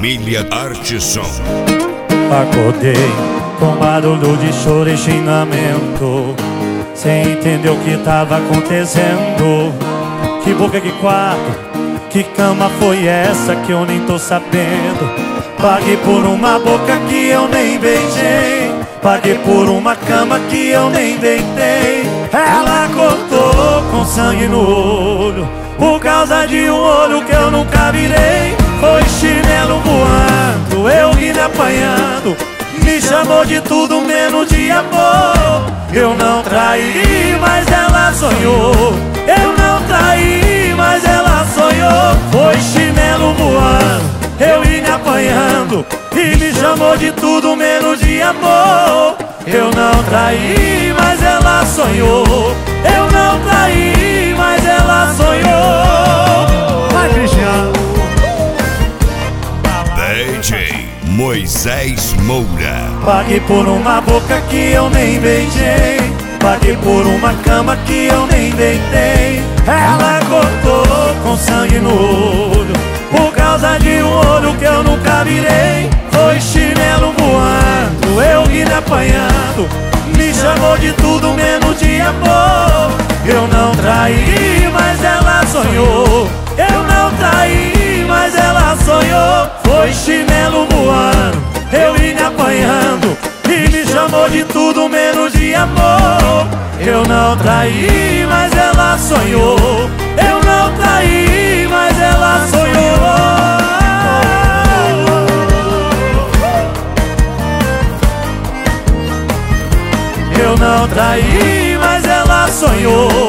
Família Arte Som. Acordei com barulho de choro e xingamento, sem entender o que tava acontecendo. Que boca, que quarto, que cama foi essa que eu nem tô sabendo? Paguei por uma boca que eu nem beijei, paguei por uma cama que eu nem deitei. Ela cortou com sangue no olho, por causa de um olho que eu nunca virei. Foi chinelo voando, eu me apanhando, me chamou de tudo menos de amor. Eu não traí, mas ela sonhou. Eu não traí, mas ela sonhou. Foi chinelo voando, eu me apanhando, e me chamou de tudo menos de amor. Eu não traí, mas ela sonhou. Eu não traí, mas ela sonhou. Vai, Cristiano. DJ Moisés Moura. Paguei por uma boca que eu nem beijei, paguei por uma cama que eu nem deitei. Ela cortou com sangue no olho, por causa de um olho que eu nunca virei. Foi chinelo voando, eu me apanhando, me chamou de tudo menos de amor. Eu não traí, mas ela sonhou. Eu não traí, mas ela sonhou. Foi chinelo voando, eu me apanhando, e me chamou de tudo menos de amor. Eu não traí, mas ela sonhou. Eu não traí, mas ela sonhou. Eu não traí, mas ela sonhou.